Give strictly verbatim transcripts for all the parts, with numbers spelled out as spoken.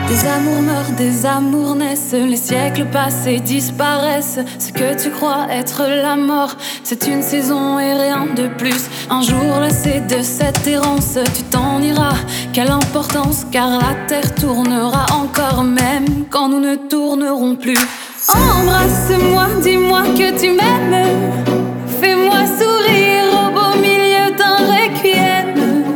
Des amours meurent, des amours naissent, les siècles passés disparaissent. Ce que tu crois être la mort, c'est une saison et rien de plus. Un jour lassé de cette errance, tu t'en iras. Quelle importance, car la terre tournera encore, même quand nous ne tournerons plus. Embrasse-moi, dis-moi que tu m'aimes. Fais-moi sourire au beau milieu d'un requiem.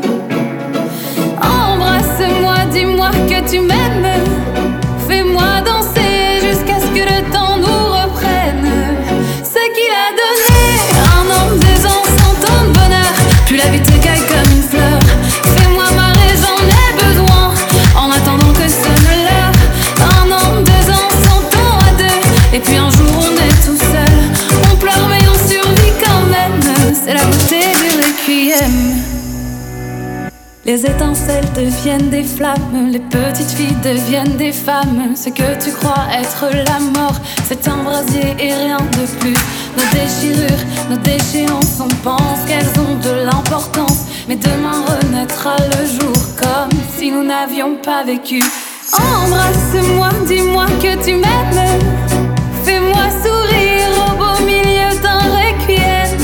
Embrasse-moi, dis-moi que tu m'aimes. Fais-moi danser jusqu'à ce que le temps nous reprenne. Ce qu'il a donné, un an, deux ans, cent ans de bonheur. Puis la vie t'écaille comme une fleur. Fais-moi marrer, j'en ai besoin. En attendant que sonne l'heure. Un an, deux ans, cent ans à deux. Et puis un jour on est tout seul. On pleure mais on survit quand même. C'est la beauté du requiem. Les étincelles deviennent des flammes, les petites filles deviennent des femmes. Ce que tu crois être la mort, c'est un brasier et rien de plus. Nos déchirures, nos déchéances, on pense qu'elles ont de l'importance. Mais demain renaîtra le jour comme si nous n'avions pas vécu. Embrasse-moi, dis-moi que tu m'aimes. Fais-moi sourire au beau milieu d'un requiem.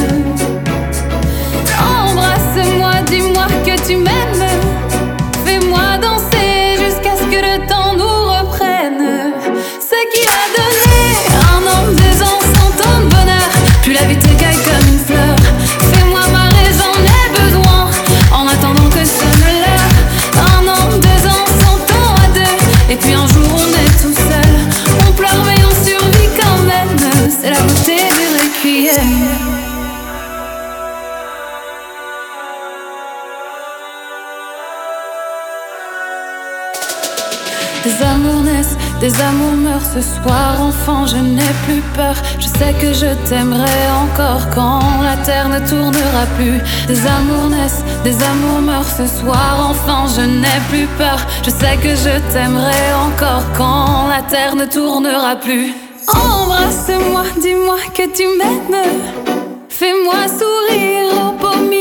Embrasse-moi, dis-moi que tu m'aimes. Fais-moi danser jusqu'à ce que le temps nous reprenne. Ce qu'il a donné, un an, deux ans, cent ans de bonheur. Puis la vie t'écaille comme une fleur. Fais-moi marrer, j'en ai besoin. En attendant que sonne l'heure. Un an, deux ans, cent ans à deux. Et puis un jour on est tout seul. On pleure mais on survit quand même. C'est la beauté du requiem. Des amours naissent, des amours meurent. Ce soir, enfant, je n'ai plus peur. Je sais que je t'aimerai encore quand la terre ne tournera plus. Des amours naissent, des amours meurent. Ce soir, enfant, je n'ai plus peur. Je sais que je t'aimerai encore quand la terre ne tournera plus. Embrasse-moi, dis-moi que tu m'aimes. Fais-moi sourire au beau milieu